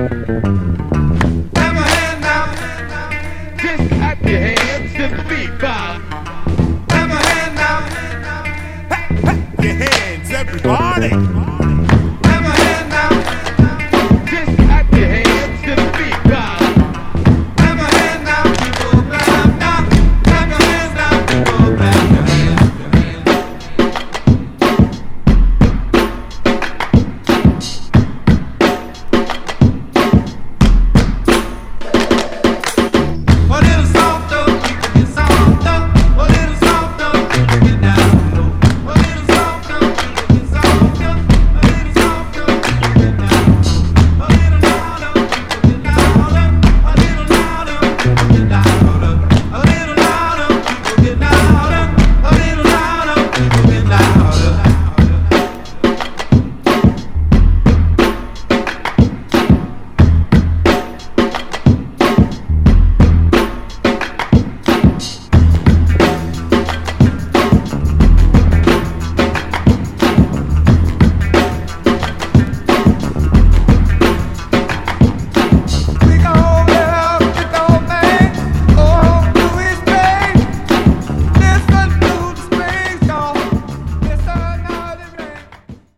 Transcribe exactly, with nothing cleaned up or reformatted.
Have a hand now. Just clap your hands to the beat, Bob. Have a hand now. Your hands, everybody.